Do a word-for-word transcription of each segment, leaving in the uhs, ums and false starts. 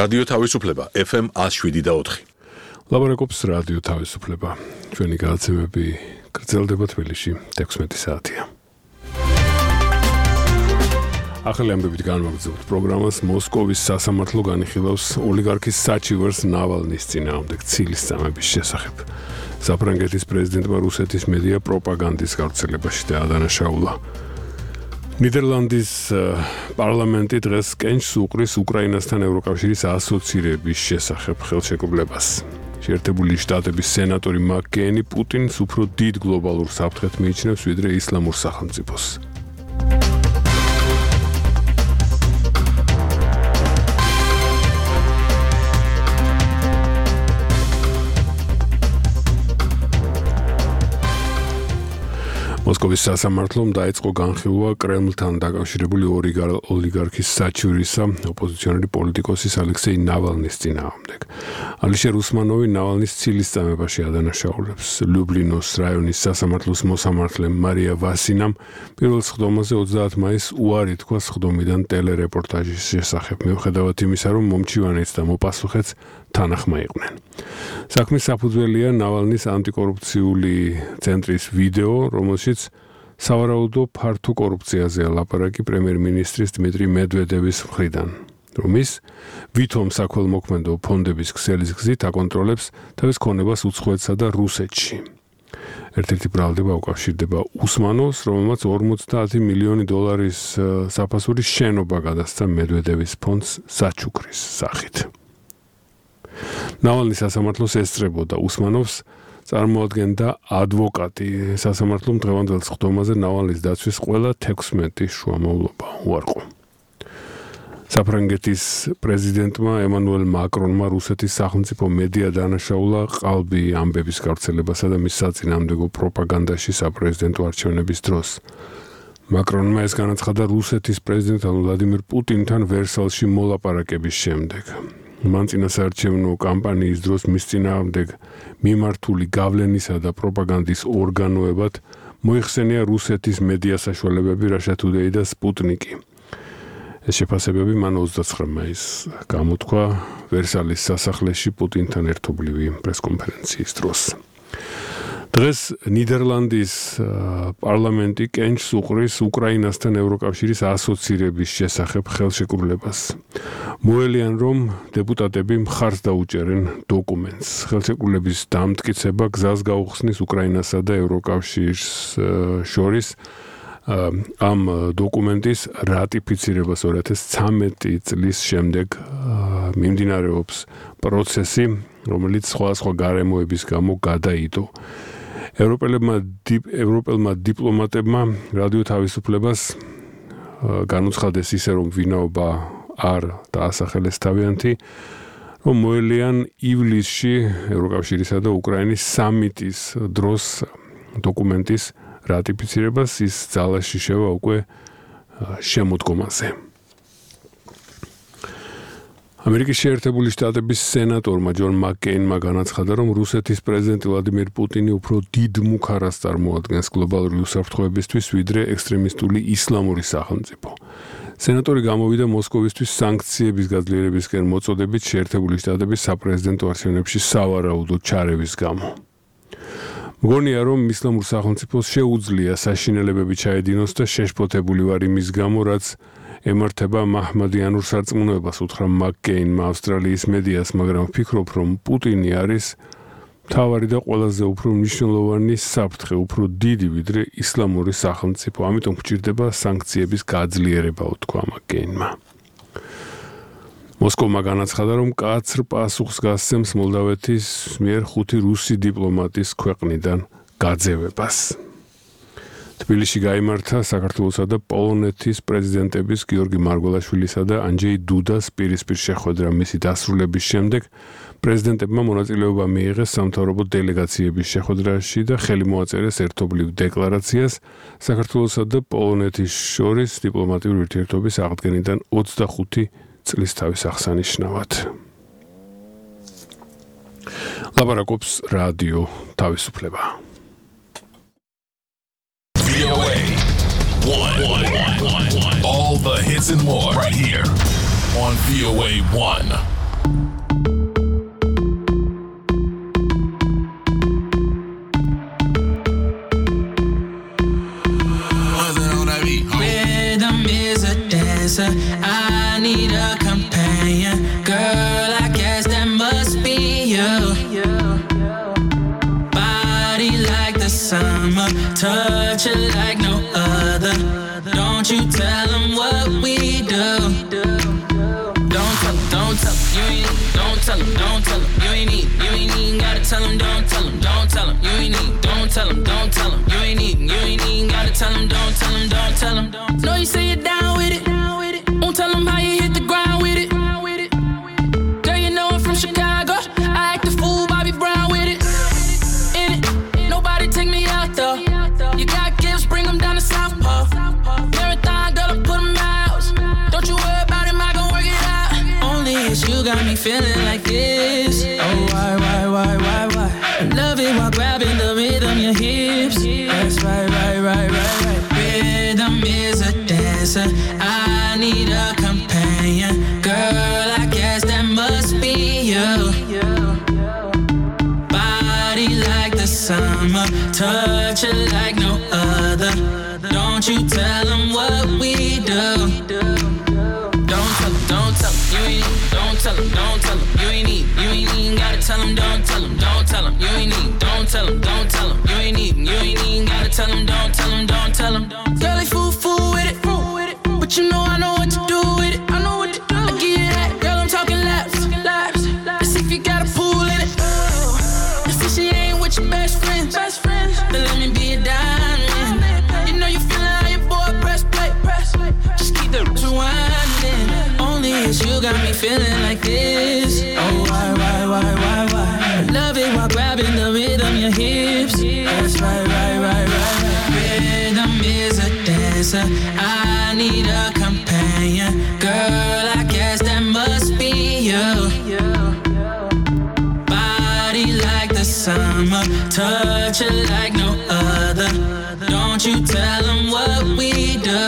რადიო თავისუფლება ეფ ემ one oh seven და four. ლაბორაკობს რადიო თავისუფლება. ჩვენი გადაცემები გრძელდება თბილისში თექვსმეტი საათია. ახალი ამბებით განვაგრძელებთ პროგრამას მოსკოვის სასამართლო განიხილავს ოლიგარქის საჩივერს ნავალნის წინააღმდეგ ცილის წამების შესახებ. საფრანგეთის პრეზიდენტმა რუსეთის მედია პროპაგანდის გავრცელებაში დაადანაშაულა. ნიდერლანდის პარლამენტი დღეს კენჭს უყრის უკრაინასთან ევროკავშირის ასოცირების შესახებ ხელშეკრულებას. შეერთებული შტატების სენატორი მაკ-კეინი პუტინს უფრო დიდ გლობალურ საფრთხედ მიიჩნევს ვიდრე ისლამურ სახელმწიფოს. მოსკოვის სასამართლომ დაიწყო განხილვა კრემლთან დაკავშირებული ოლიგარქის საჩივრისა ოპოზიციონერი პოლიტიკოსის ალექსეი ნავალნის წინააღმდეგ. ალიშერ უსმანოვი ნავალნის ცილის წამებაში ადანაშაულებს. ლიუბლინოს რაიონის სასამართლოს მოსამართლე მარია ვასინამ პირველ სხდომაზე ოცდაათ მაისს უარი თქვა სხდომიდან ტელერეპორტაჟის შესახებ, მიუხედავად იმისა, რომ მომჩივანეც და მოპასუხეც თანახმა იყვნენ. საქმის საფუძველია ნავალნის ანტიკორუფციული ცენტრის ვიდეო, რომელშიც სავარაუდო ფართო კორუფციაზეა ლაპარაკი პრემიერ-მინისტრის დმიტრი მედვედევის მხრიდან, რომის ვითომ საქველმოქმედო ფონდების ქსელის გზით აკონტროლებს თავის ქონებას უცხოეთსა და რუსეთში. ერთ-ერთი ბრალდება უკავშირდება უსმანოვს, რომელმაც ორმოცდაათი მილიონი დოლარის საფასურის შენობა გადასცა მედვედევის ფონდს საჩუქრის სახით. ნავალნის სასამართლოს ესწრებოდა უსმანოვს წარმოადგენდა ადვოკატი. სასამართლომ დღევანდელ სხდომაზე ნავალნის დაცვის ყველა თექვსმეტი შუამავლობა უარყო. საფრანგეთის პრეზიდენტმა ემანუელ მაკრონმა რუსეთის სახელმწიფო მედია დაანაშაულა ყალბი ამბების გავრცელებასა და მის საწინააღმდეგო პროპაგანდაში საპრეზიდენტო არჩევნების დროს. მაკრონმა ეს განაცხადა რუსეთის პრეზიდენტთან ვლადიმირ პუტინთან ვერსალში მოლაპარაკების შემდეგ. მან წინასაარჩევნო კამპანიის დროს მის წინააღმდეგ მიმართული გავლენისა და პროპაგანდის ორგანოებად მოიხსენია რუსეთის მედია საშუალებები Russia Today და Sputnik-ი. ეს შეფასებები მან ოცდაცხრა მაისს გამოთქვა ვერსალის სასახლეში პუტინთან ერთობლივი პრესკონფერენციის დროს. დღეს ნიდერლანდის პარლამენტი კენჭს უყრის უკრაინასთან ევროკავშირის ასოცირების შესახებ ხელშეკრულებას. მოელიან, რომ დეპუტატები მხარს დაუჭერენ დოკუმენტს. ხელშეკრულების დამტკიცება გზას გაუხსნის უკრაინასა და ევროკავშირს შორის ამ დოკუმენტის რატიფიცირებას ორი ათას ცხრამეტი წლის შემდეგ მიმდინარეობს პროცესი, რომელიც სხვადასხვა გარემოების გამო გადაიდო. ევროპელებმა ევროპელმა დიპლომატებმა რადიო თავისუფლებას განუცხადეს ისე, რომ ვინაობა არ დაასახელეს თავიანთი, რომ მოელიან ივლისში ევროკავშირისა და უკრაინის სამიტის დროს დოკუმენტის რატიფიცირებას, ის ძალაში შევა უკვე შემოდგომაზე. ამერიკის შეერთებული შტატების სენატორმა ჯონ მაკ-კეინმა განაცხადა, რომ რუსეთის პრეზიდენტი ვლადიმირ პუტინი უფრო დიდ მუქარას წარმოადგენს გლობალური უსაფრთხოებისთვის, ვიდრე ექსტრემისტული ისლამური სახელმწიფო. სენატორი გამოვიდა მოსკოვისთვის სანქციების გაძლიერებისკენ მოწოდებით შეერთებული შტატების საპრეზიდენტო არჩევნებში სავარაუდო ჩარევის გამო. მგონია, რომ ისლამურ სახელმწიფოს შეუძლია საშინელებები ჩაედინოს და შეშფოთებული ვარ იმის გამო, რაც ემართება მაჰმადიანურ სარწმუნოებას, უთხრა მაკ-კეინმა ავსტრალიის მედიას, მაგრამ ვფიქრობ, რომ პუტინი არის მთავარი და ყველაზე უფრო მნიშვნელოვანი საფრთხე, უფრო დიდი ვიდრე ისლამური სახელმწიფო, ამიტომ გვჭირდება სანქციების გაძლიერება, უთქვა მაკ-კეინმა. მოსკოვმა განაცხადა, რომ კაცრ პასუხს გასცემს მოლდავეთის მიერ ხუთი რუსი დიპლომატის ქვეყნიდან გაძევებას. თბილისში გაიმართა საქართველოსა და პოლონეთის პრეზიდენტების გიორგი მარგველაშვილისა და ანჯეი დუდას პირისპირ შეხვედრა. მისი დასრულების შემდეგ პრეზიდენტებმა მონაწილეობა მიიღეს სამთავრობო დელეგაციების შეხვედრაში და ხელი მოაწერეს ერთობლივ დეკლარაციას საქართველოსა და პოლონეთის შორის დიპლომატიური ურთიერთობის აღდგენიდან ოცდახუთი წლის თავის აღსანიშნავად. ლაპარაკობს რადიო თავისუფლება. V O A one. All the hits and more right here on V O A one. dancer. I need a companion. Girl, I guess that must be you. Body like the summer, touch it like no other. Don't you tell them what we do. Don't tell them, don't tell them, you ain't need. Don't tell them, don't tell them, you ain't need. You ain't even gotta tell them, don't tell them, don't tell them, you ain't need. Don't tell them, don't tell them, you ain't need. You ain't even gotta tell them, don't tell them, don't tell them. Know you say you're down with it. Won't tell them how you hit the ground with it. Girl, you know I'm from Chicago. I act the fool, Bobby Brown with it. In it, nobody take me out though. You got gifts, bring them down to South Pole. Marathon, girl, I put them out. Don't you worry about him, I gon' work it out. Only it's you got me feeling like this. Oh, why, why, why, why, why? I love it while grabbing the rhythm, your hips. That's right, right, right, right, right. Rhythm is a dancer. I need a companion. Girl, I guess that must be you. Body like the summer, touch it like no other. Don't you tell them what we do. Don't tell them, don't tell them, you ain't need. Don't tell them, don't tell them, you ain't need. You ain't even gotta tell them, don't tell them, don't tell them, you ain't need. Don't tell them, don't tell them, you ain't need. You ain't even gotta tell them, don't tell them, don't tell them. Girl, they fool, fool with it, but you know I know what to do with it. I know what to do. I give you that, girl, I'm talking laps, laps. Let's see if you got a pool in it. Let's see she ain't with your best friends, best friends. Then let me be a diamond. You know you feeling how your boy press play, press. Just keep the rewinding. Only it's you got me feeling like this. Oh, why, why, why, why, why? I love it while grabbing the rhythm, your hips. That's right, right, right, right, right. Rhythm is a dancer. I need a companion. Girl, I guess that must be you. Body like the summer, touch it like no other. Don't you tell them what we do.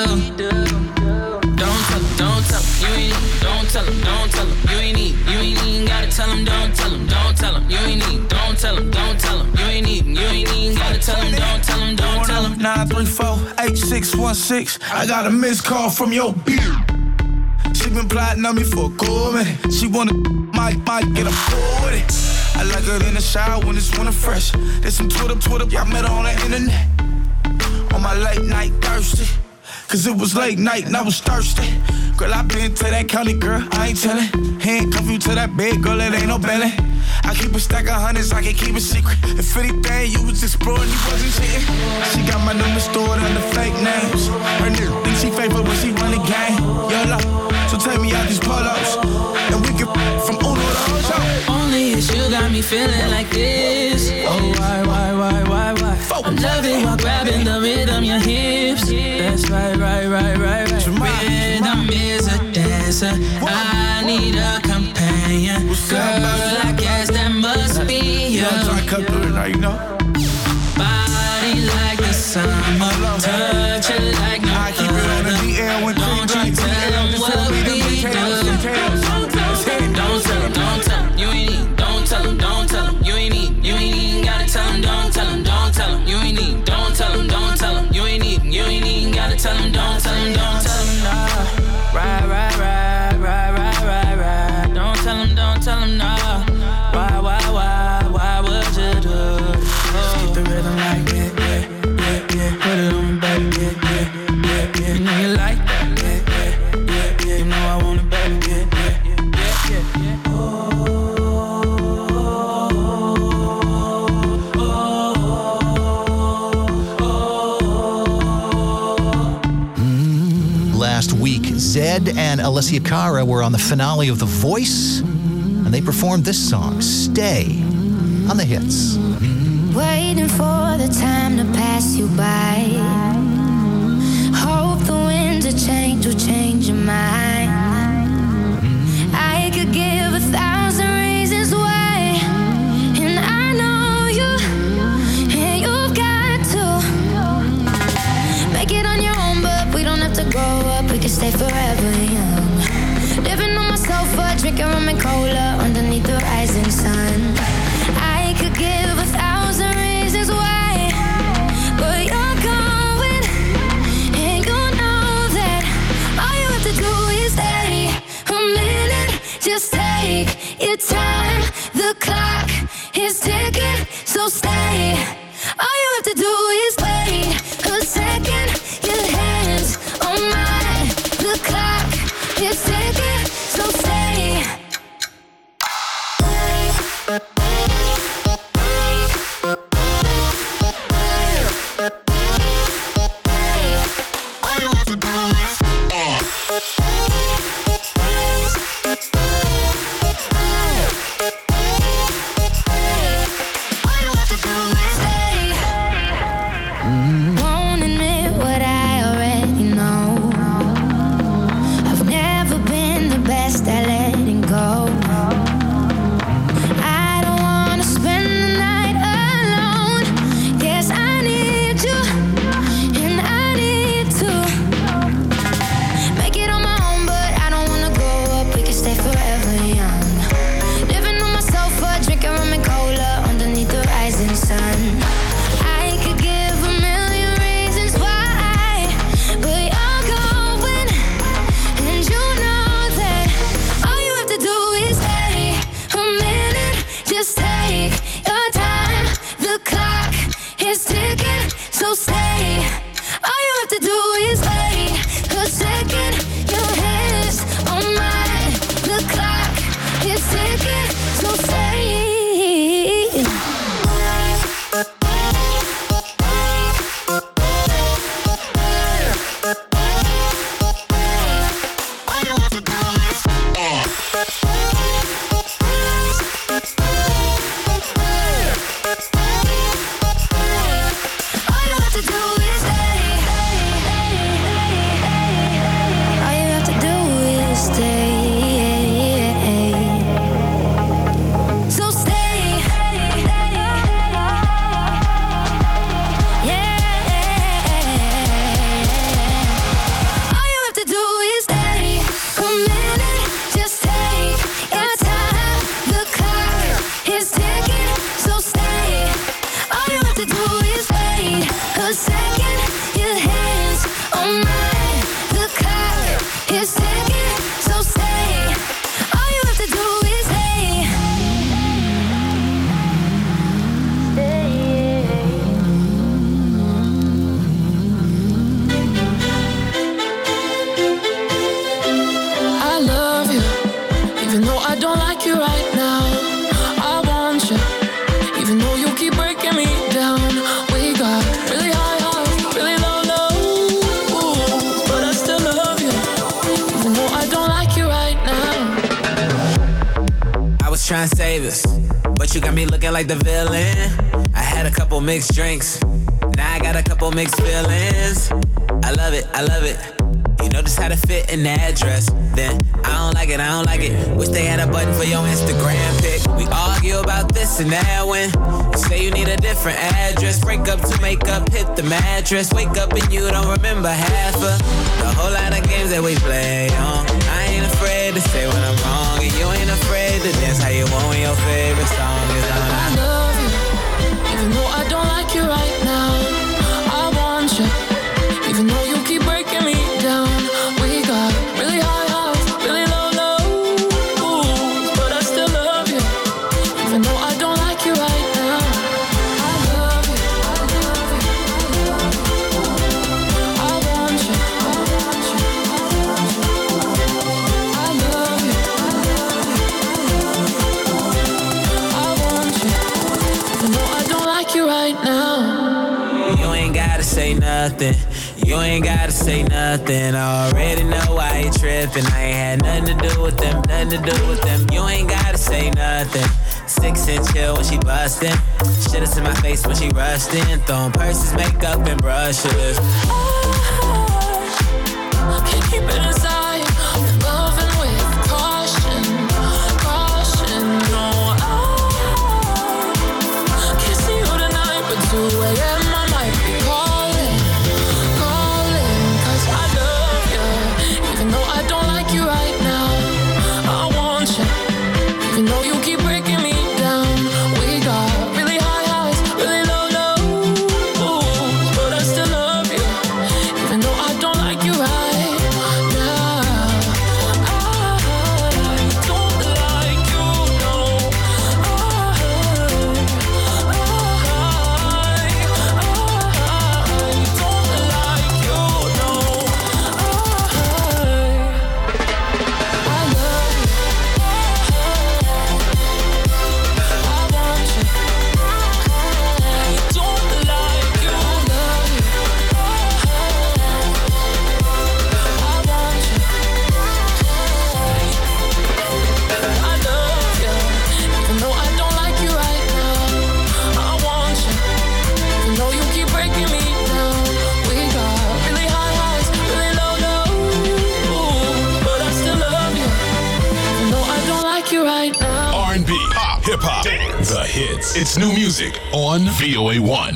Don't tell them, don't tell them, you ain't need. Don't tell them, don't tell them, you ain't need. You ain't even gotta tell them, don't tell them, don't tell them, you ain't need. Don't tell them, don't tell them, you ain't need. You ain't even gotta tell them, don't tell them, don't tell them. nine three four, eight six one six. I got a missed call from your beard. She been plotting on me for a cool minute. She wanna might, might get a fool with it. I like her in the shower when it's winter fresh. There's some Twitter, Twitter, I met her on the internet. On my late night thirsty. Cause it was late night and I was thirsty. Girl, I been to that county, girl, I ain't tellin'. Handcuff you to that bed, girl, it ain't no belly. I keep a stack of hundreds, I can keep a secret. If anything, you was exploring, you wasn't cheating. She got my number stored under fake names. Her nigga think she fake, but when she run the game, YOLO. So take me out these polos, and we can from Uno to Ocho. Only it's you got me feeling like this. Oh, why, why, why, why, why? I love it while grabbing the rhythm, your hips. That's right, right, right, right, right. Rhythm is a dancer. I need a companion. Girl, I guess that must be you. You know. Body like the summer, touch it like no other. Don't you tell them what we do. Don't tell them, don't tell them, don't tell them. You ain't need. Don't tell them, don't tell them. You ain't need. You ain't even gotta tell them, don't tell them, don't tell them. You ain't need. Don't tell them, don't tell them. You ain't need. You ain't even gotta tell them, don't tell them, don't tell them. Nah. Right, right, right, right, right, right, right. Don't tell them, don't tell them, nah. Why, why, why, why would you do it? Oh. Keep the rhythm like yeah, yeah, yeah, yeah. Put it on me, baby, yeah, yeah, yeah, yeah. You know you like that, yeah, yeah, yeah, yeah. You know I want it, baby, yeah, yeah, yeah, yeah, yeah. Oh. Last week, Zed and Alessia Cara were on the finale of The Voice, and they performed this song, Stay, on the hits. Waiting for the time to pass you by. Hope the winds of change will change your mind. I could give a thousand reasons why, and I know you, and you've got to make it on your own, but we don't have to grow up, we can stay forever young. Living on my sofa, drinking rum and cola underneath the rising sun. I could give a thousand reasons why, but you're going, and you know that all you have to do The clock is ticking, so stay. All you have to do is wait a second. Your hands on mine. The clock is ticking, so stay. All you have to do is won't admit what I already know. I've never been the best at letting go. I don't wanna spend the night alone. Yes, I need you, and I need to make it on my own, but I don't wanna grow up. We can stay forever young. Living on my sofa, drinking rum and cola underneath the rising sun. I could give a million reasons why, but you're going, and you know that all you have to do is stay a minute. Just take your time. The clock is ticking, so stay. All you have to do is wait a second. Your hands on mine. The clock is ticking, so stay. All you have to do is stay. All you have to do is stay. So stay. Yeah. All you have to do is stay a minute. Just take your time. The clock is ticking, so stay. All you have to do is wait a second. Your hands on mine. The clock is ticking, so stay. All you have to do is stay. I love you, even though I don't like you right now. I want you, even though you keep breaking me down. We got really high highs, really low lows, but I still love you, even though I don't like you right now. I was trying to save us, but you got me looking like the villain. I had a couple mixed drinks, now I got a couple mixed feelings. I love it, I love it. You know just how to fit in that dress. Then I don't like it, I don't like it. Wish they had a button for your Instagram pic. We argue about this and that when you say you need a different address. Break up to make up, hit the mattress. Wake up and you don't remember half of the whole lot of games that we play on. I ain't afraid to say when I'm wrong, and you ain't afraid to dance how you want when your favorite song is on. I love you, even though I don't like you right now. I want you, even though you keep breaking me down. We got really high highs, really low lows, but I still love you, even though I don't like you right now. I love you, I love you, I want you, I want you, I love you, I want you, even though I don't like you right now. You ain't gotta say nothing. You ain't gotta say nothing. I already know why you tripping. I ain't had nothing to do with them, nothing to do with them. You ain't gotta say nothing. Six and chill when she bustin'. Shit in my face when she rushed in. Throwing purses, makeup, and brushes. I can't keep it inside. I'm loving with caution, caution. No, I can't see you tonight, but two a.m. I might be calling, calling. Cause I love you, even though I don't like you right now. I want you, even though you keep breaking me down. We got really high highs, really low lows, but I still love you, even though I don't like you right now. hip hop, the hits. It's new music on V O A one.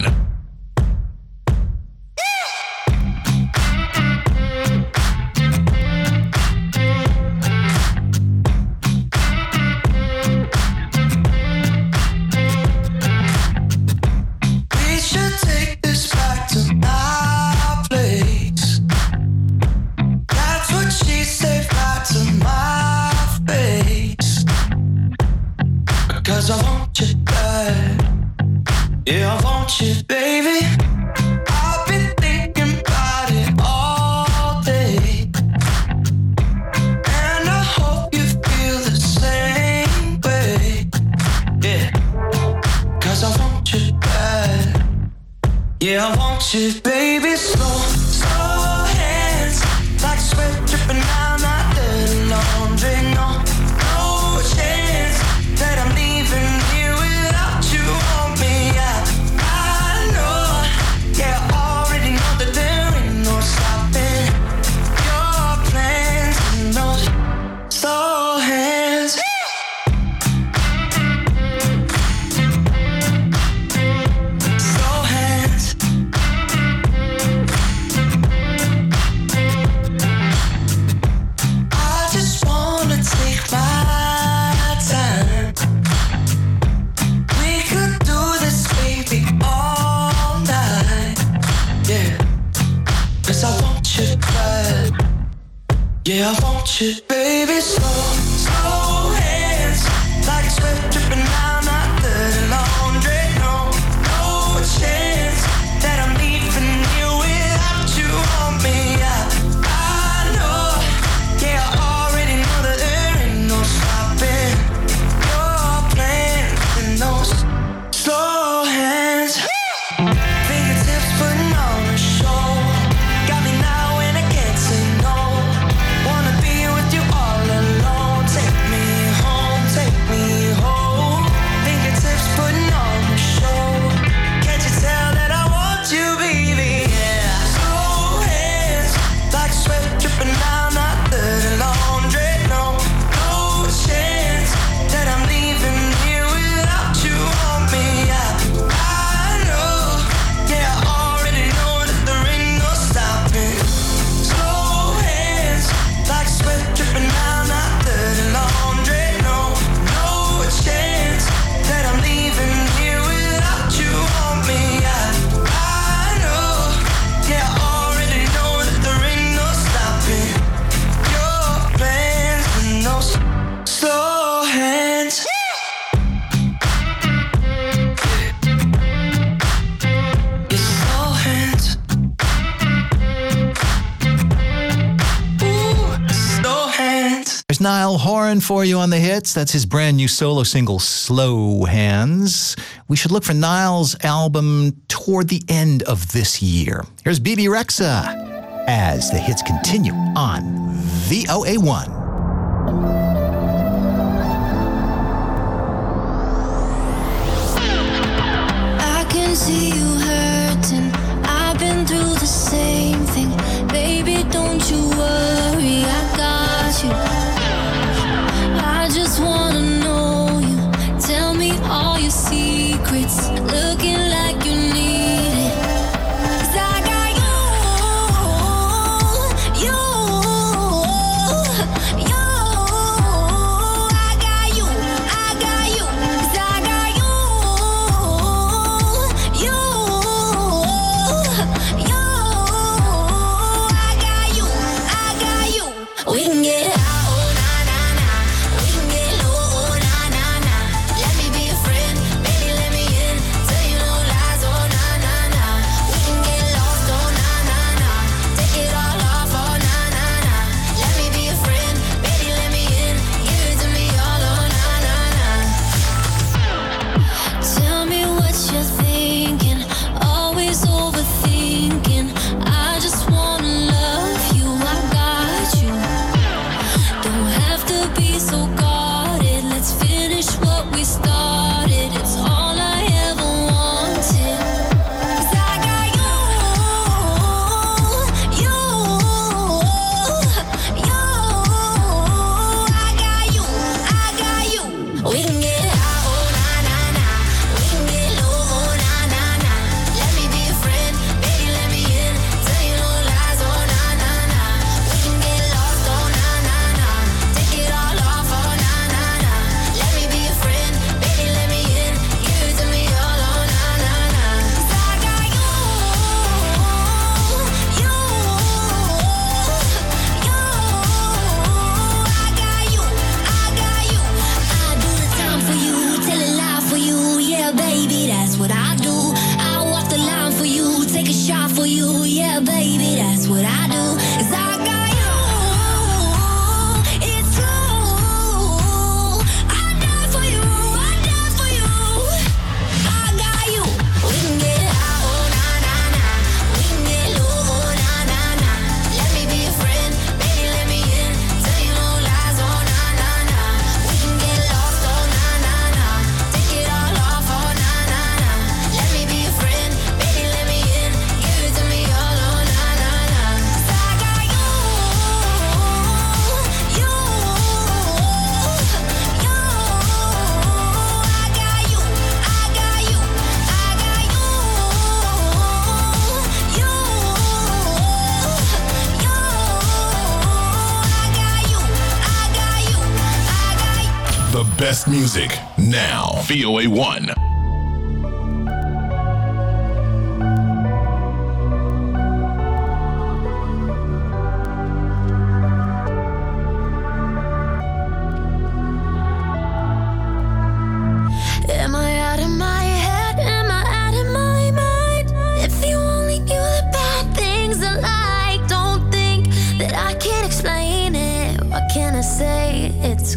Baby, slow, slow hands, like sweat dripping down my dirty laundry. No, no chance that I'm leaving here without you on me. I, I know, yeah, I already know that there ain't no stopping your plans and those slow hands. Slow hands. Yeah, I want you, baby, slow, slow hands, like sweat dripping down my dirty laundry. No, no chance that I'm leaving you without you on me. I, I know, yeah, I already know that there ain't no stopping your plans and those slow hands. Fingertips putting on a show, got me now and I can't say no. Wanna be with you all alone. Take me home, take me home. Fingertips putting on a show. Can't you tell that I want you, baby? Yeah. Slow hands, like sweat dripping down my dirty laundry. No, no chance that I'm leaving here without you on me. I, I know, yeah, I already know that there ain't no stopping. Slow hands, like sweat dripping down my dirty laundry. No, no chance that I'm leaving here without you on me. I, I know, yeah, I already know that there ain't no stopping your plans and those slow hands. Your slow hands. Ooh, slow hands. There's Niall Horan for you on the hits. That's his brand new solo single, Slow Hands. We should look for Niall's album toward the end of this year. Here's Bebe Rexha as the hits continue on V O A one. I can see you hurting. I've been through the same thing. Baby, don't you worry, I got you. I just wanna know you. Tell me all your secrets. Looking like you need it. 'Cause I got you, you, you. I got you, I got you. 'Cause I got you, you. The best music now. V O A one. Am I out of my head? Am I out of my mind? If you only knew the bad things I like, don't think that I can explain it. What can I say? It's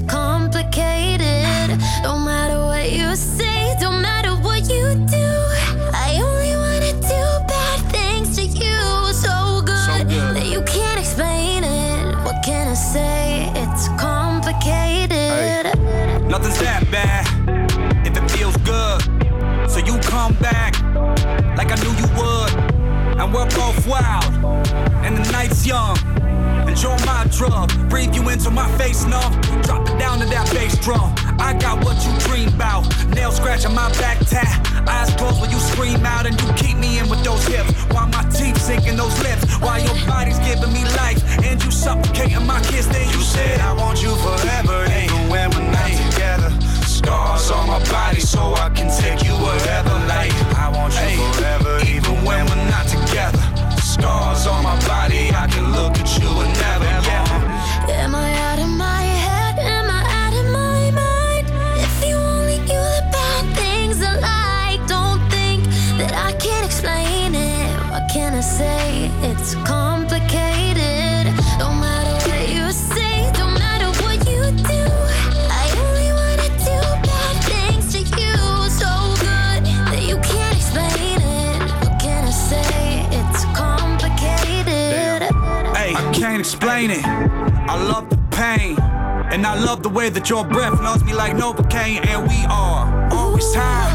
complicated. No matter what you say, don't matter what you do, I only wanna do bad things to you. So good, so good. That you can't explain it. What can I say? It's complicated. Hey. Nothing's that bad if it feels good. So you come back like I knew you would. And we're both wild and the night's young. Enjoy my drug, breathe you into my face, no. Drop it down to that bass drum. I got what you dream about. Nail scratching my back tat. Eyes closed when you scream out and you keep me in with those hips. While my teeth sinking those lips. While your body's giving me life and you suffocating my kiss. Then you said I want you forever, even when we're not together. Scars on my body so I can take you wherever. Like I want you forever, even when we're not together. Scars on my body, I can look at you and never, yeah. Am I out of my head? Am I out of my mind? If you only knew the bad things I like, don't think that I can explain it. What can I say? It's complicated. No matter what you say, don't matter what you do, I only wanna do bad things to you. So good that you can't explain it. What can I say? It's complicated. Hey, I can't explain it. I love the pain, and I love the way that your breath knows me like Novocaine. And we are always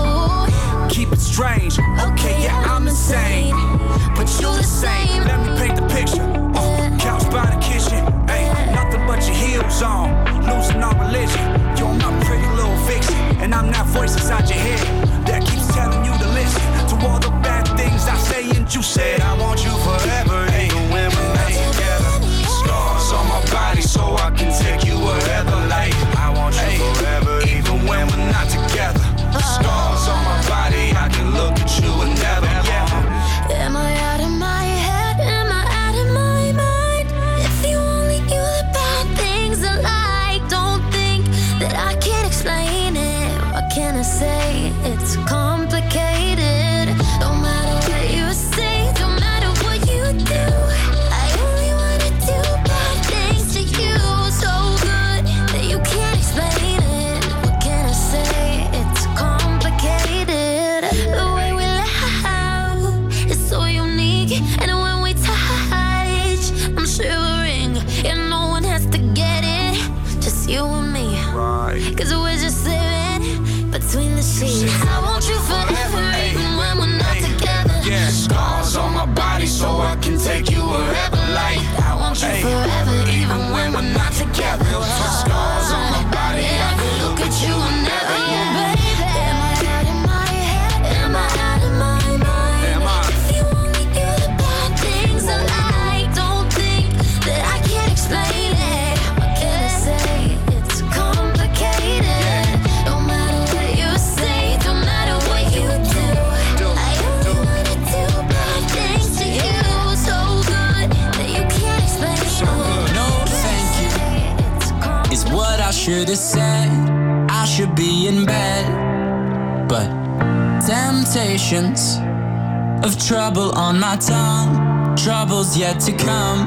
high. Keep it strange. Okay, yeah, I'm insane, but you the same. Let me paint the picture. Uh, couch by the kitchen. Hey, nothing but your heels on. Losing all religion. You're my pretty little fiction, and I'm that voice inside your head that keeps telling you to listen to all the bad things I say. And you said I want you forever, even when we're not together. Scars on my body so I can take you wherever. Like I want you forever, even when we're not together. Scars on my body, I can look at you and never, yeah. Am I out of my head? Am I out of my mind? If you only knew the bad things I like, don't think that I can explain it. What can I say? It's complicated. No matter what you say, don't matter what you do, I only wanna do bad things to you. So good that you can't explain it. What can I say? It's complicated. The way we laugh is so unique, and when we touch, I'm shivering, and no one has to get it, just you and me. Cause we're just living between the sheets. I want you forever, even when we're not together. Yeah, scars on my body so I can take you wherever. Like I want you forever, even when we're not together. Scars on my body, I can look at you and never, yeah, baby. Am I out of my head? Am I out of my mind? Am I? If you only knew the bad things I like, don't think that I can't explain it. What can I say? It's complicated. No matter what you say, don't matter what you do, I only wanna do bad things to you. So good that you can't explain it. No, thank you. It's Is what I should have said. I should be in bed, but temptations of trouble on my tongue, trouble's yet to come.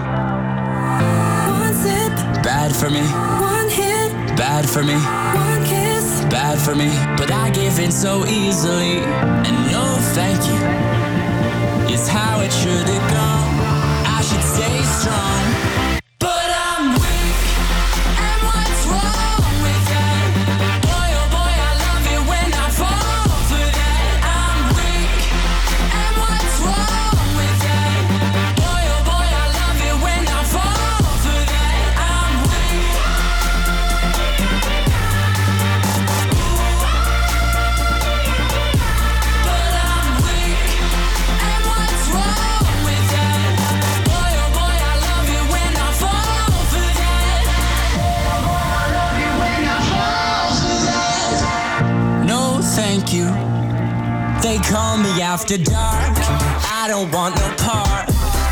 One sip, Bad for me, one hit, bad for me, one kiss. bad for me. But I give in so easily, and no thank you is how it should have gone. I should stay strong, but I'm weak. And what's wrong with that? Boy, oh boy, I love it when I fall for that. I'm weak. And what's wrong with that? Boy, oh boy, I love it when I fall for that. I'm weak. But I'm weak. And what's wrong with that? after dark, I don't want no part.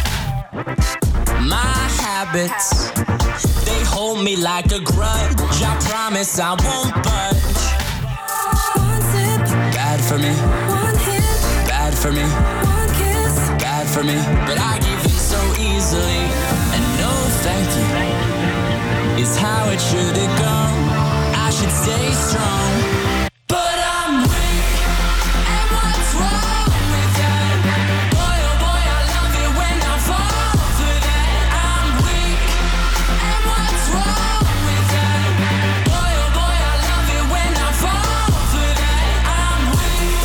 My habits, they hold me like a grudge. I promise I won't budge. One sip, Bad for me, one hit, bad for me, one kiss. bad for me. But I give in so easily, and no thank you is how it should have gone. I should stay strong, but I'm weak. And what's wrong with that? Boy, oh boy, I love it when I fall for that. I'm weak. And what's wrong with that? Boy, oh boy, I love it when I fall for that. I'm weak.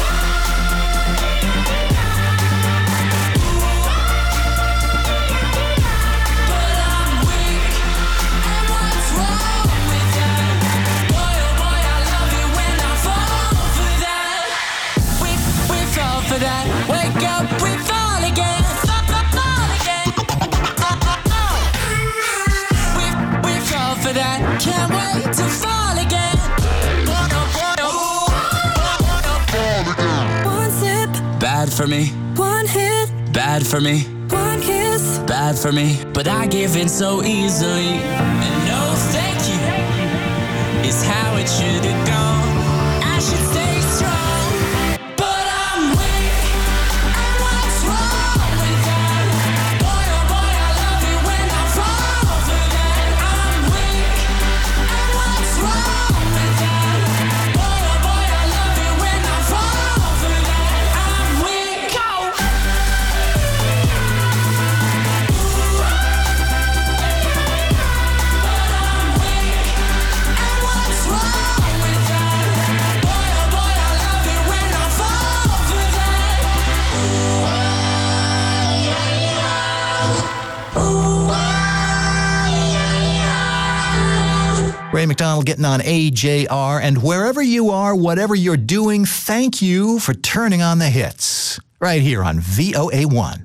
But I'm weak. And what's wrong with that? Boy, oh boy, I love it when I fall for that. We, we fall for that. Wake up, we fall again. Fall, fall, fall again. We, we fall for that. Can't wait to fall again. Boy, oh boy, oh. One sip, Bad for me, one hit, bad for me, one kiss. bad for me. But I give in so easily, and no thank you is how it should have gone. I should stay strong, but I'm weak. And what's wrong with that? Boy, oh boy, I love it when I fall for that. I'm weak. And what's wrong with that? Boy, oh boy, I love it when I fall for that. I'm weak. What's wrong with that? Boy, oh boy, I love it when I fall for that. Ray McDonald getting on A J R. And wherever you are, whatever you're doing, thank you for turning on the hits. Right here on V O A one.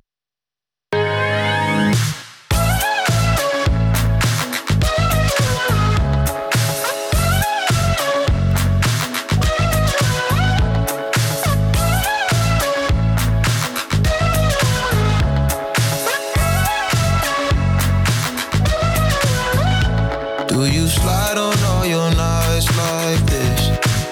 Do you slide on all your nights like this?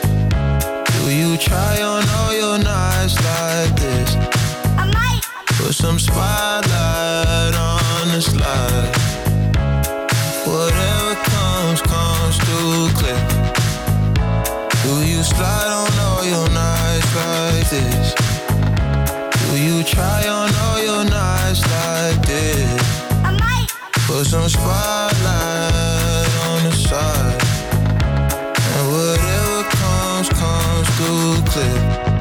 Do you try on all your nights like this? I might. Put some spotlight on the slide. Whatever comes, comes through clear. Do you slide on all your nights like this? Do you try on all your nights like this? I might. Put some spotlight on the side. And whatever comes, comes through clear.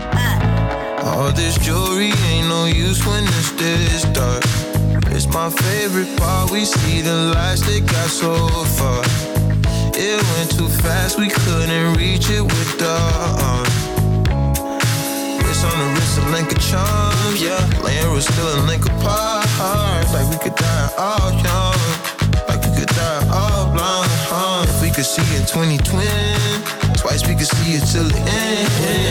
All this jewelry ain't no use when it's this dark. It's my favorite part, we see the lights that got so far. It went too fast, we couldn't reach it with the arm. Wrist on the wrist, a link of charms, yeah. Laying was still a link apart. Like we could die all young, like we could die all blind, huh? If we could see in twenty twenty, twice we could see it till the end.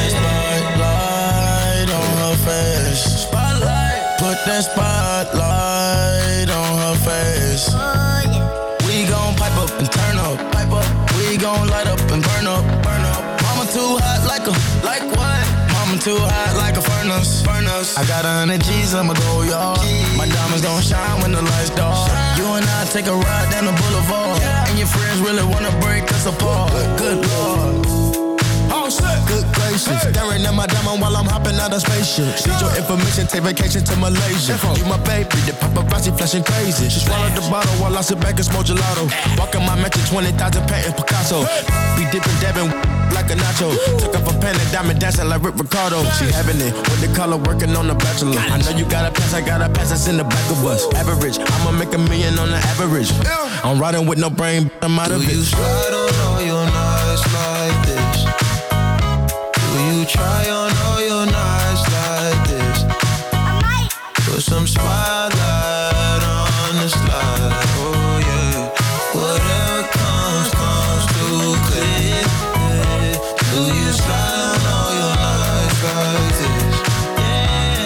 Spotlight on her face. Spotlight. Put that spotlight on her face. Oh, yeah. We gon' pipe up and turn up, pipe up. We gon' light up and burn up, burn up. Mama too hot like a, like what? Mama too hot like a furnace, furnace. I got a hundred G's, I'ma go, y'all. My diamonds gon' shine when the lights dark. You and I take a ride down the boulevard, and your friends really wanna break us apart. Good Lord. Oh shit. Good gracious, staring at my diamond while I'm hopping out of spaceship. Need your information, take vacation to Malaysia. You my baby, the paparazzi flashing crazy. She swallowed the bottle while I sit back and smoke gelato. Walking my mansion, twenty thousand painting Picasso. Be dipping, dabbing like a nacho. Took off a pen and diamond dancing like Rick Ricardo. She having it with the color working on the bachelor. I know you got a pass, I got a pass that's in the back of us. Average, I'ma make a million on the average. I'm riding with no brain, I'm out of it. Do you slide on all your nights like this? Do you try on all your nights like this? I might. Put some spotlight on the slide. Oh yeah. Whatever comes, comes through clear. Do you slide on all your nights like this?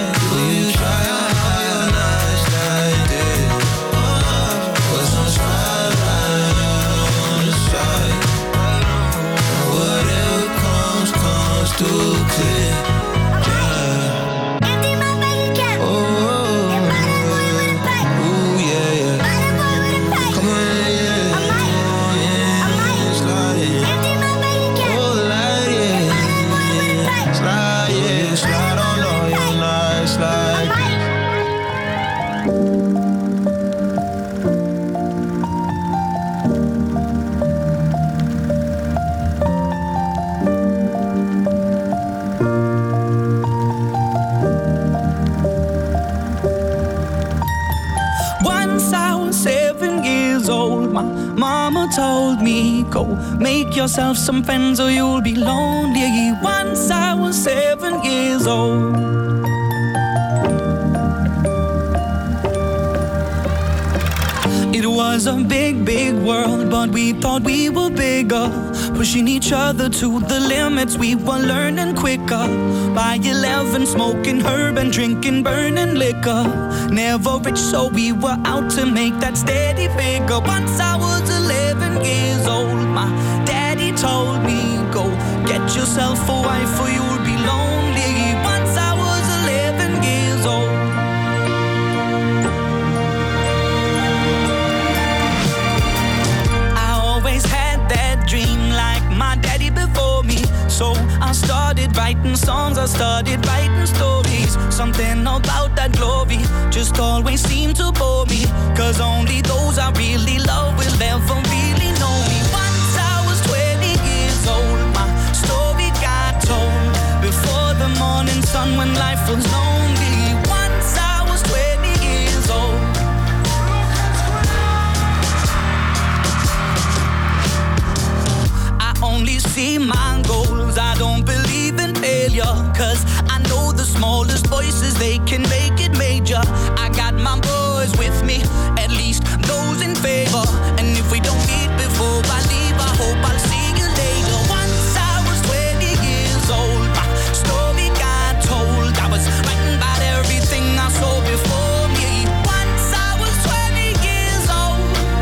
Once I was seven years old, my mama told me, go make yourself some friends or you'll be lonely. Once I was seven years old. It was a big, big world, but we thought we were bigger, pushing each other to the limits. We were learning quicker. By eleven, smoking herb and drinking burning liquor. Never rich, so we were out to make that steady figure. Once I was eleven years old, my daddy told me, go get yourself a wife or you'll be lonely. Once I was eleven years old. Dream like my daddy before me. So I started writing songs, I started writing stories. Something about that glory just always seemed to bore me, cause only those I really love will ever really know me. Once I was twenty years old, my story got told before the morning sun when life was lonely. Once I was twenty years old. Only see my goals, I don't believe in failure, cause I know the smallest voices, they can make it major. I got my boys with me, at least those in favor. And if we don't meet before I leave, I hope I'll see you later. Once I was twenty years old, my story got told. I was writing about everything I saw before me. Once I was twenty years old.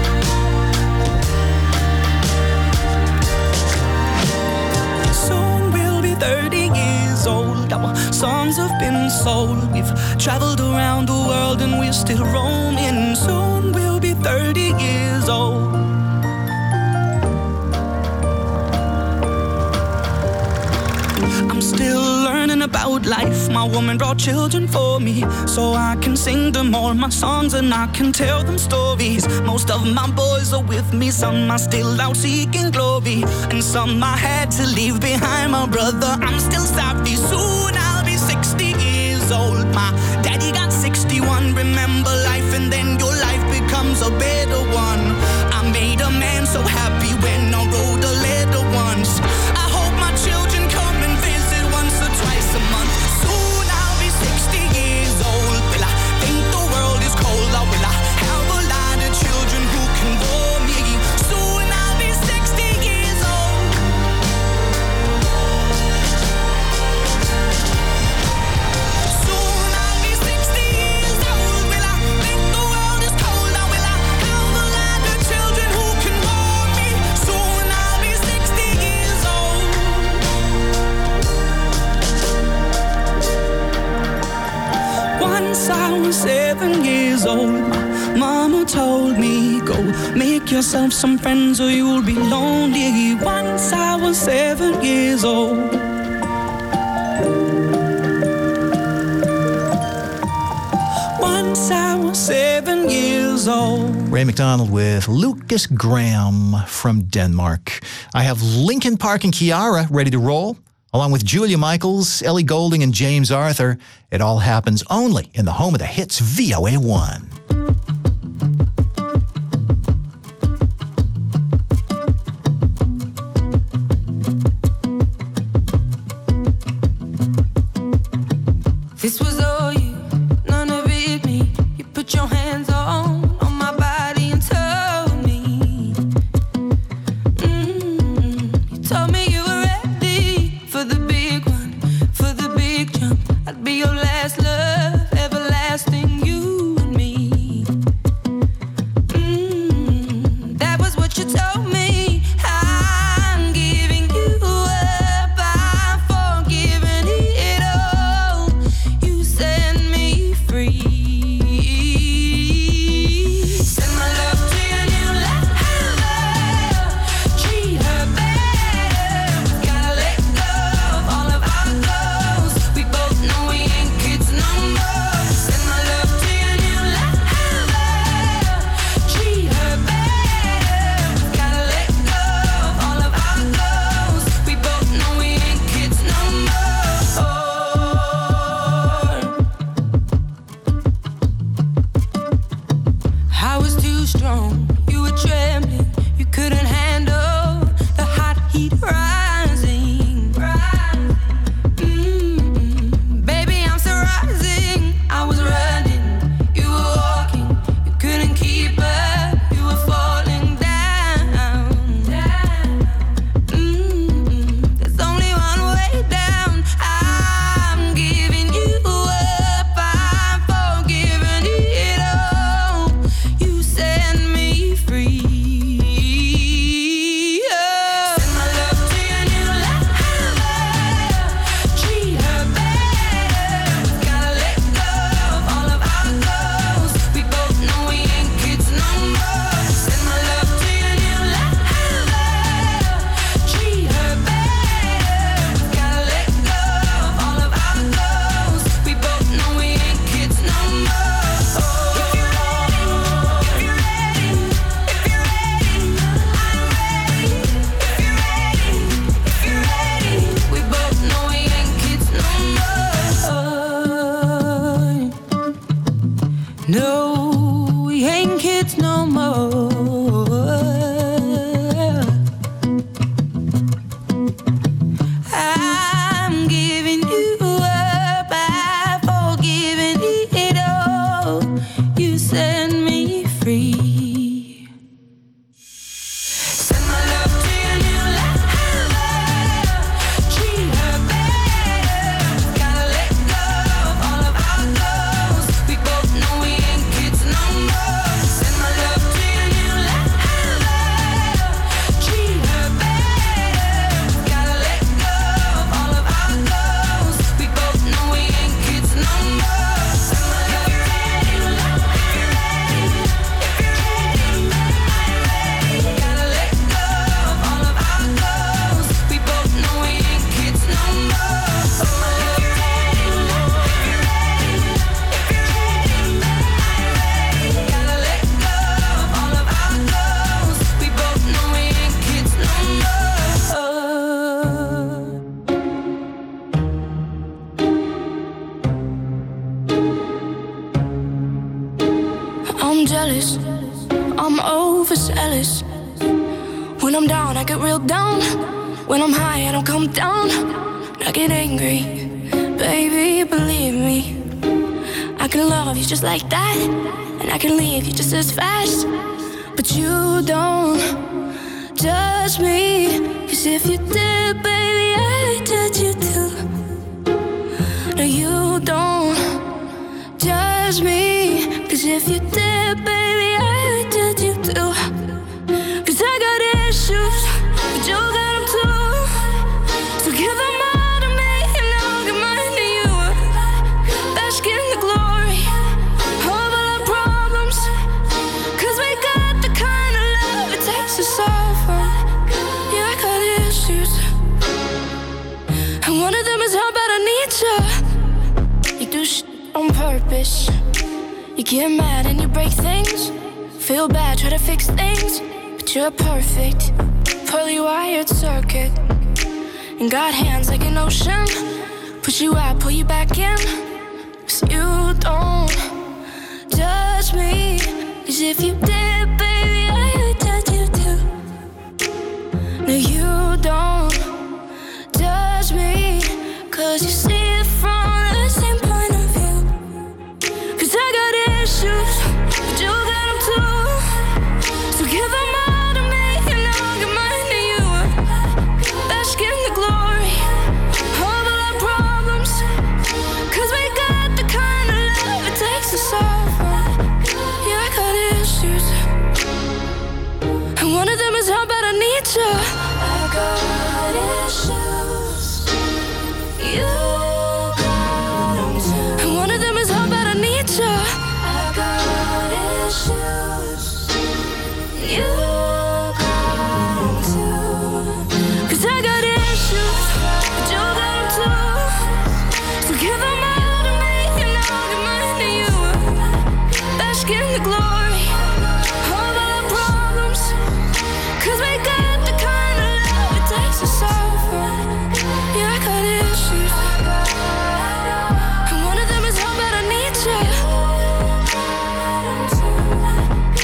thirty years old, our songs have been sold. We've traveled around the world and we're still roaming. Soon we'll be thirty years old. I'm still learning about life. My woman brought children for me, so I can sing them all my songs and I can tell them stories. Most of my boys are with me, some are still out seeking glory, and some I had to leave behind. My brother, I'm still sorry. Soon I'll be sixty years old. My daddy got sixty-one. Remember life and then your life becomes a better one. I made a man so happy when I wrote a letter once. I hope my children come and visit once or twice a month. Soon I'll be sixty years old. Will I think the world is cold, or will I have a lot of children who can bore me? Soon I'll be sixty years old. Soon I'll be sixty years old. Will I think the world is cold, or will I have a lot of children who can bore me? Soon I'll be sixty years old. Once I was seven years old, my mama told me, go make yourself some friends or you'll be lonely. Once I was seven years old. Once I was seven years old. Ray McDonald with Lucas Graham from Denmark. I have Linkin Park and Kiara ready to roll, along with Julia Michaels, Ellie Goulding, and James Arthur. It all happens only in the home of the hits, V O A one. This was all you, none of it me. You put your hands on, on my body and told me. Mm, you told me you were ready for the big one, for the big jump. I'd be your last love, everlasting, you and me. I was too strong, you were trembling, you couldn't handle the hot heat rising. Mm-hmm. Baby, I'm still rising. I was running, you were walking, you couldn't keep up, you were falling down. Mm-hmm. There's only one way down. I'm giving you up, I'm forgiving it all. You set me free. Oh. Send my love to your new lover. Treat her better. Gotta let go of all of our goals. We both know we ain't kids no more. Send my love to your new lover. Treat her better. Gotta let go of all of our goals. We both know we ain't kids no more. If you're ready, if you're ready, if you're ready, I'm ready. If you're ready, if you're ready, we both know we ain't kids no more. No, we ain't kids no more. I'm giving you up, I've forgiven it all. You set me free. Send my love to your new lover. Treat her better. Gotta let go of all of our goals. We both know we ain't kids no more. Send my love to your new lover. Treat her better. Gotta let go of all of our goals. We both know we ain't kids no more. Send my love to your new lover. If you're ready, if you're ready, I'm ready. Gotta let go of all of our goals. We both know we ain't kids no more. If you're ready, if you're ready, if you're ready, I'm ready. Gotta let go of all of our goals. We both know we ain't kids no more. I'm jealous, I'm overzealous. When I'm down, I get real down. When I'm high, I don't come down. I get angry, baby, believe me. I can love you just like that, and I can leave you just as fast. But you don't judge me, 'cause if you did, baby, I'd judge you too. No, you don't judge me, 'cause if you did, baby, I'd judge you too. 'Cause I got issues, but you got them too. So give them all to me, and I'll give mine to you. Bask in the glory of all our problems, 'cause we got the kind of love it takes to solve them. Yeah, I got issues, and one of them is how bad I need you. You do shit on purpose. You get mad and you break things. Feel bad, try to fix things, but you're perfect. Pearly wired circuit, and got hands like an ocean. Push you out, pull you back in. 'Cause you don't judge me, 'cause if you did, baby, I would judge you too. No, you don't judge me, 'cause you see it from the same point of view. 'Cause I got issues, but you got them too. So give them all to me, and I'll give mine to you. Bask in the glory of all our problems, 'cause we got the kind of love it takes to solve them. Yeah, I got issues, and one of them is how bad I need you. I got issues, you got them too. And one of them is how bad I need you. I got issues, you got them too. 'Cause I got issues, but you got them too. So give them all to me, and I'll give mine to you. Bask in the glory of all our problems, 'cause we got the kind of love it takes to solve them. Yeah, I got issues, and one of them is how bad I need you.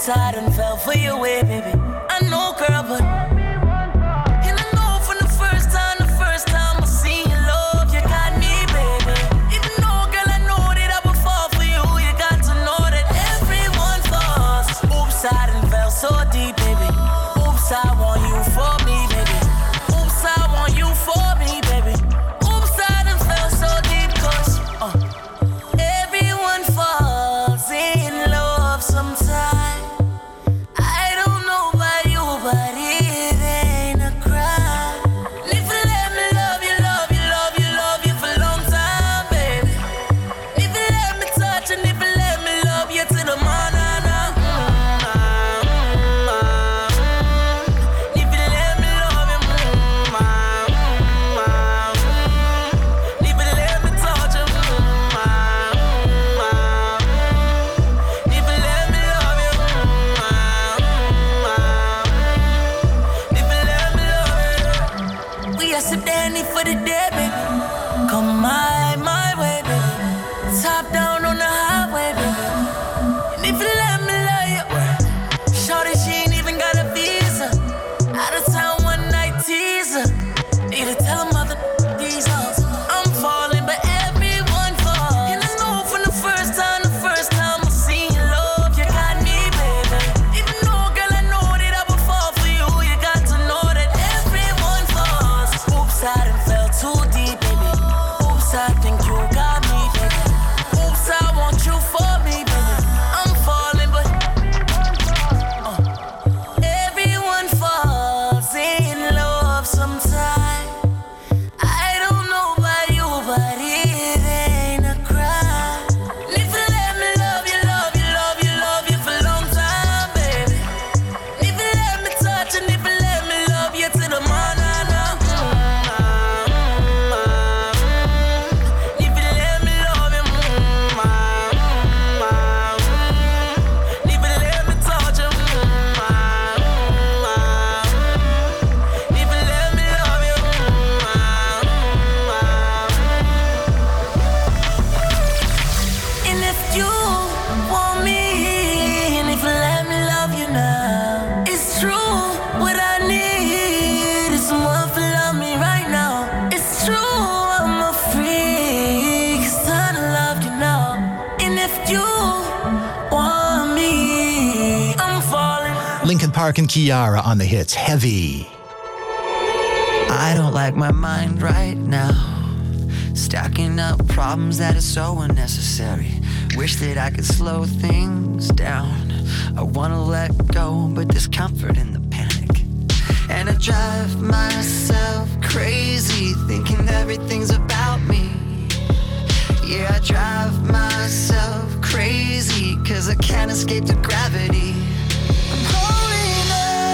Oops, I done fell for your way, baby. I know, girl, but and I know from the first time, the first time I seen your love, you got me, baby. Even though, girl, I know that I would fall for you, you got to know that everyone falls. Oops, I done fell so deep, baby. Oops, I want you for me, baby. Oops, I want you for me, baby. Oops, I done fell so deep, cause uh, everyone falls in love sometime. I don't know about you, but it ain't a crime. If you let me love you, love you, love you, love you for a long time, baby. If you let me touch and if you let me love you to the morning. For the day, baby. Come my, my way, baby. Top down on the highway, baby. And if you let me love you, shorty, she ain't even got a visa. Out of town one night teaser. Need to tell her mother these hoes. I'm falling, but everyone falls. And I know from the first time, the first time I seen your love, you got me, baby. Even though, girl, I know that I would fall for you, you got to know that everyone falls. Oops, I done fell too deep, baby. Oops, I think you got me, baby. Oops, I want you for me, baby. I'm falling, but uh, everyone falls in love sometime. I don't know about you, but it ain't a crime. If you let me love you, love you, love you, love you for a long time, baby. If you let me touch and if you let me love you to the morning. Linkin Park and Kiara on the hits. Heavy. I don't like my mind right now. Stacking up problems that are so unnecessary. Wish that I could slow things down. I wanna let go, but there's comfort in the panic. And I drive myself crazy, thinking everything's about me. Yeah, I drive myself crazy, cause I can't escape the gravity. I'm holding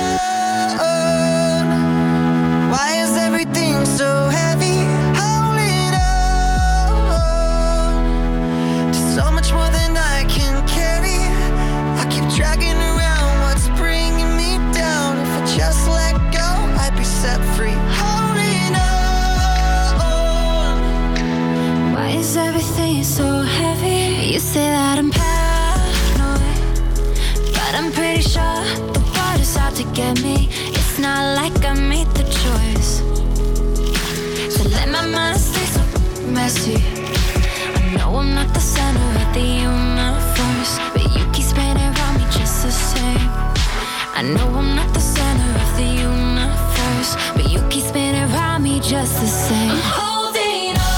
on. Why is everything so heavy? Holding on to so much more than I can carry. I keep dragging around what's bringing me down. If I just let go, I'd be set free. Holding on. Why is everything so heavy? You say that I'm paranoid, but I'm pretty sure the water's out to get me. It's not like I made the choice to let my mind stay so messy. I know I'm not the center of the universe, but you keep spinning around me just the same. I know I'm not the center of the universe, but you keep spinning around me just the same. I'm holding on.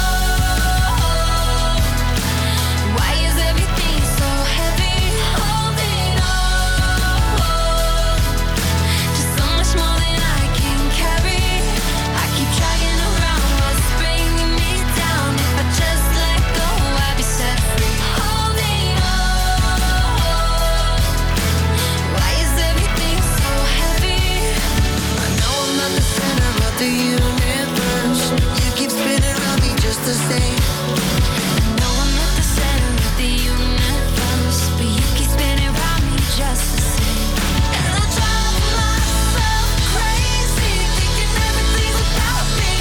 Why is everything so heavy? Holding on. Just so much more than I can carry. I keep dragging around what's bringing me down. If I just let go, I'd be set free. Holding on. Why is everything so heavy? I know I'm not the center of the universe. You keep spinning around me just the same. I know I'm not the center of the universe, but you keep spinning around me just the same. And I drive myself crazy, thinking everything's about me.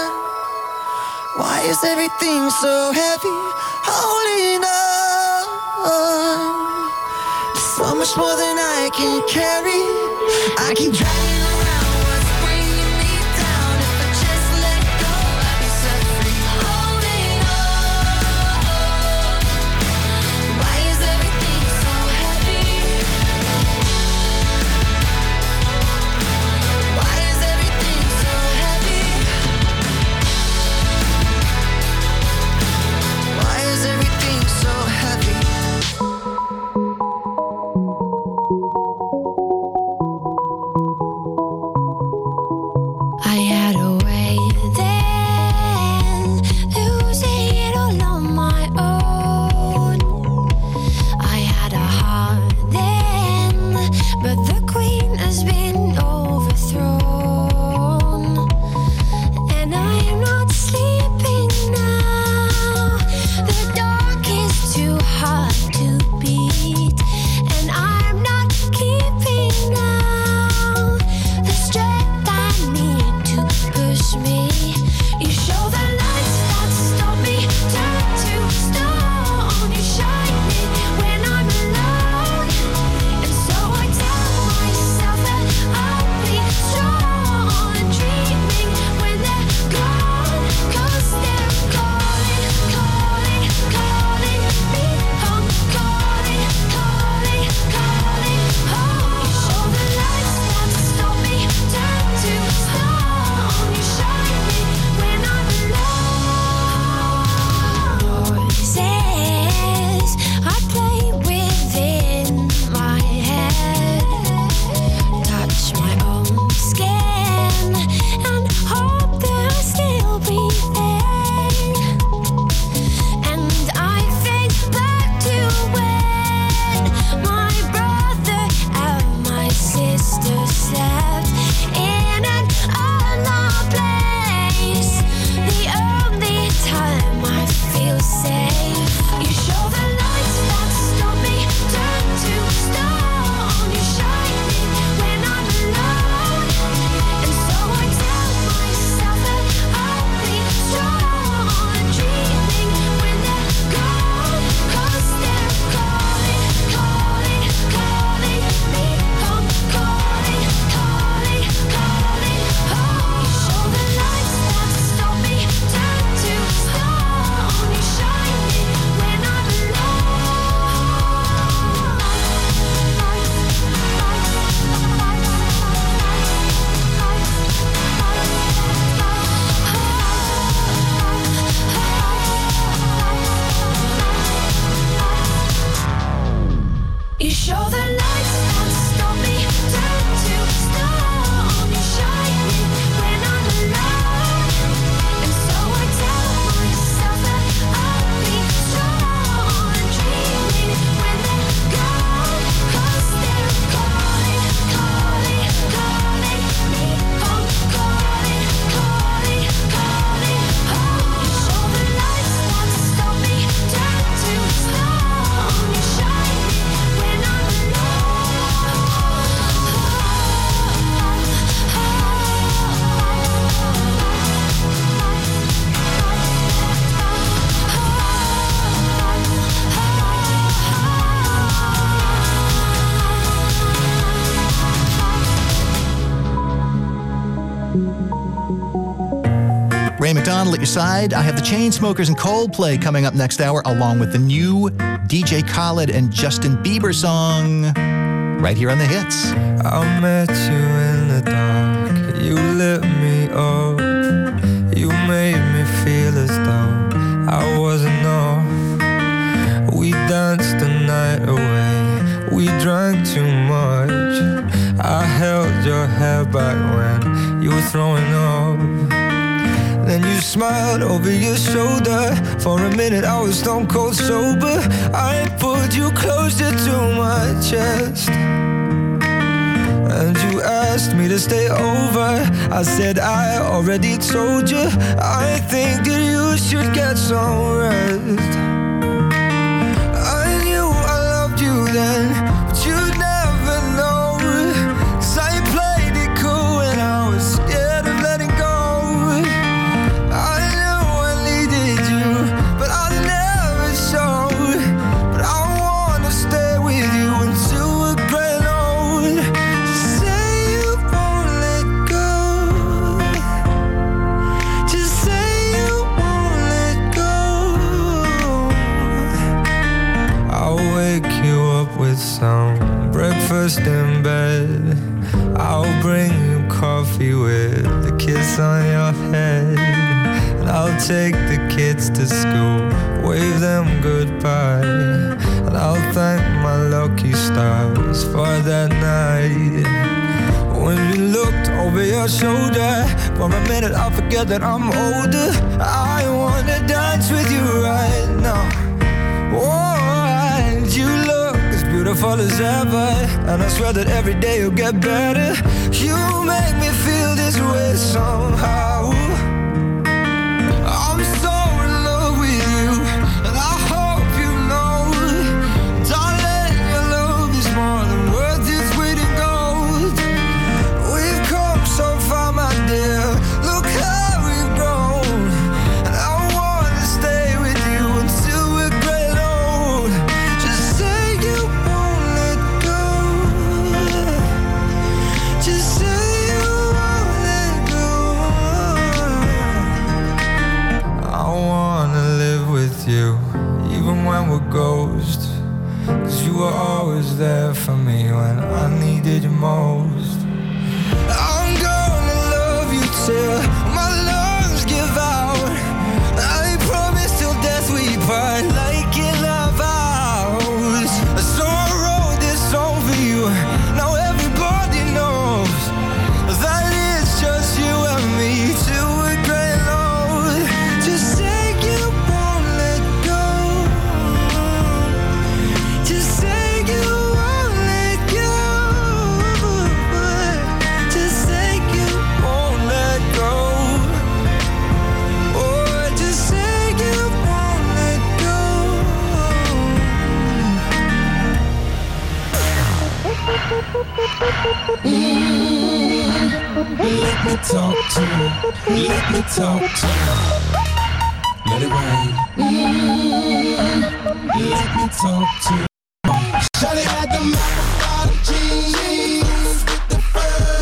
Why is everything so heavy? Holding on. much more than I can carry. I keep dragging around what's bringing me down. If I just let go, I'll be set free. Holding on. Why is everything so heavy? Why is everything so heavy? Why is everything so heavy? I had a way then, losing it all on my own. I had a heart then, but the queen has been overthrown. And I am not sleeping now. The dark is too hard to beat, and I'm not keeping now the strength I need to push me. You show the lights that stop me, turn to stone. You shine me when I'm alone, and so I tell myself that I'll be strong. Dreaming when they're gone, 'cause they're calling, calling, calling me home, calling, calling, calling home. You show the lights that stop me, turn to stone. You shine me when I'm alone. Voices I play within my head, touch my own skin and hope that I still breathing. And I think back to when my brother and my sister slept in an unknown place. The only time I feel safe. You show the lights that stop me, turn to stone. You shine me when I'm alone, and so I tell myself that I'll be strong. Dreaming when they're gone, 'cause they're calling, calling, calling me home, calling, calling, calling home. You show the lights that stop me, turn to stone. You shine me when I'm You show the lights that stop me, turn to stone. You shine me when I'm alone, and so I tell myself that I'll be strong. Dreaming when they're gone, 'cause they're calling, calling, calling me home, calling, calling, calling home. You show the lights that stop me, turn to stone. You shine me when I'm Ray McDonald at your side. I have the Chainsmokers and Coldplay coming up next hour, along with the new D J Khaled and Justin Bieber song right here on The Hits. I met you in the dark, you lit me up, you made me feel as though I wasn't off. We danced the night away, we drank too much. I held your hair back when you were throwing up. Then you smiled over your shoulder. For a minute I was stone cold sober. I pulled you closer to my chest, and you asked me to stay over. I said I already told you, I think that you should get some rest. I knew I loved you then, but you'd never know, 'cause I played it cool and I was scared of letting go. I knew I needed you, but I never showed. But I wanna stay with you until we're with some breakfast in bed. I'll bring you coffee with a kiss on your head. And I'll take the kids to school, wave them goodbye. And I'll thank my lucky stars for that night. When you looked over your shoulder, for a minute I forget that I'm older. I wanna dance with you right now. Oh, and you look as beautiful as ever, and I swear that every day you'll get better. You make me feel this way somehow. I'm so in love with you, and I hope you know, darling, your love is more than worth its weight in gold. We've come so far, my dear, look how we've grown. And I wanna stay with you until we're great old. Just say you won't let go. Just say you won't let go. I wanna live with you, even when we're ghosts. 'Cause you were always there for me when I needed you most. I'm gonna love you till my lungs give out. I promise till death we part, like in our vows. So I wrote this song for you, now everybody knows that it's just you and me till we're great old. Just say you won't let go. Just say you won't let go. Just say you won't let go. Oh, just say you won't let go. Let me talk to you. Let me talk to you. Let it rain. Let me talk to you. Shawty had the mouth jeans with the fur.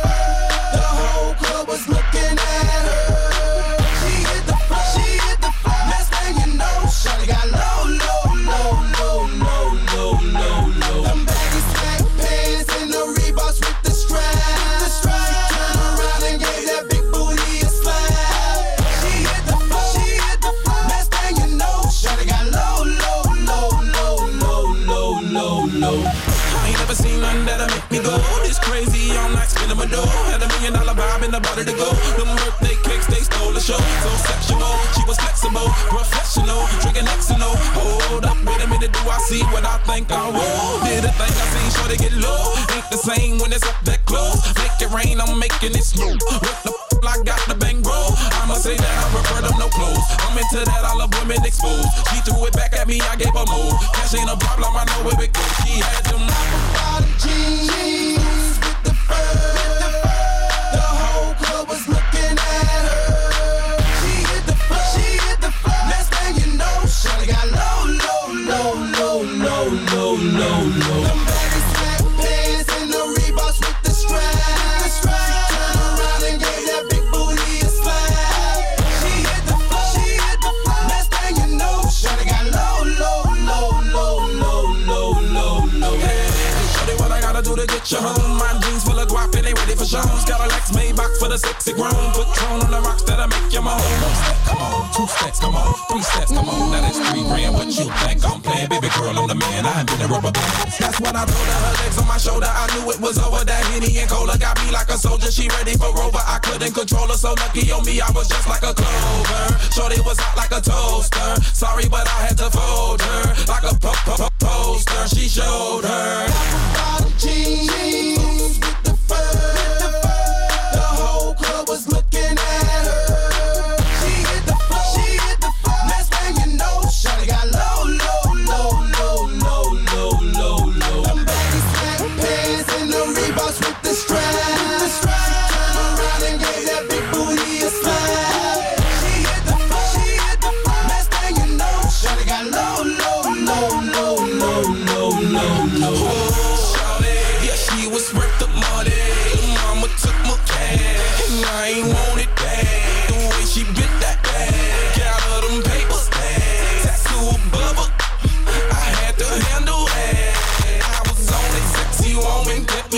The whole club was looking at her. She hit the floor. She hit the floor. Next thing you know, shawty got low, low, low, low, low, low, low, low. Them baggy slack pants and the Reeboks with the strap. The strap. She turned around and gave that big booty a slap. She hit the floor. She hit the floor. Next thing you know, shawty got low, low, low, low, low, low, low, low. I ain't never seen nothing that'll make me go this crazy. I'm not spinning my dough. Had a million dollar vibe in the body to go. Them birthday cakes, they stole the show. So sexual, she was flexible, professional, drinking X and O. Hold up, wait a minute, do I see what I think I will? Did a thing I seen, sure they get low. Ain't the same when it's up that close. Make it rain, I'm making it snow. What the f***, I got the bang bro. I'ma say that I prefer them no clothes. I'm into that, I love women exposed. She threw it back at me, I gave her more. Cash ain't a problem, I know where it goes. She had them bottom jeans with the fur. The whole club was looking at her. She hit the floor. She hit the floor. Next thing you know, shawty got low, low, low, low, low, low, low, low. Them baggy slack pants and the Reeboks with the strap. The strap. She turned around and gave that big booty a slap. She hit the floor. She hit the floor. Next thing you know, shawty got low, low, low, low, low, low, low, low. Hey, shawty, what I gotta do to get you home? My jeans full of guap and they ready for shows. Got a Lex Maybach for the sexy grown. Put Tron on the rocks that'll make you moan. One step, come on. Two steps, come on. Three steps, come on. Now that's three grand. What you think I'm playing? Baby girl, I'm the man. I ain't been a rubber band. That's what I told her. Her legs on my shoulder. I knew it was over. That Henny and Cola got me like a soldier. She ready for Rover. I couldn't control her. So lucky on me, I was just like a clover. Shorty was hot like a toaster. Sorry, but I had to fold her like a po po po poster. She showed her. Jeans with the fur. The whole club was looking at her. She hit the floor. She hit the floor. Next thing you know, shawty got low, low, low, low, low, low, low, low. Them baggy slack pants and the Reeboks with the strap. The strap. She turned around and gave that big booty a slap. She hit the floor. She hit the floor. Next thing you know, shawty got low, low, low, low, low, low, low, low.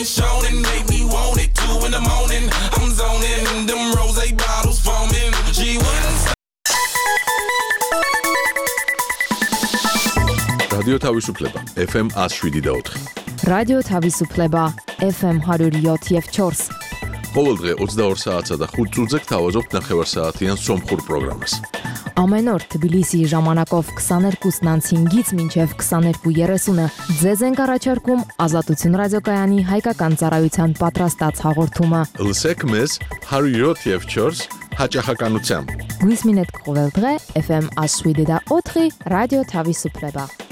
and shown and make me want it. Two in the morning, I'm zoning, them rose bottles foaming. She wouldn't stop. რადიო თავისუფლება ეფ ემ one oh seven და four. რადიო თავისუფლება ეფ ემ one oh seven და four. ყოველდღე twenty-two საათსა და five წუთზე გთავაზობთ ნახევარსაათიან სომხურ პროგრამას. Ամեն օր Թբիլիսիի ժամանակով twenty-two fifteen-ից մինչև twenty-two thirty-ը ձեզ ենք առաջարկում Ազատություն ռադիոկայանի հայկական ծառայության պատրաստած հաղորդումը։ Լսեք մեզ one oh seven եւ four հաճախականությամբ։ Գույս մինետ կողել դղե էֆ էմ one oh seven და four ռադիո Թավիսուփլեբա։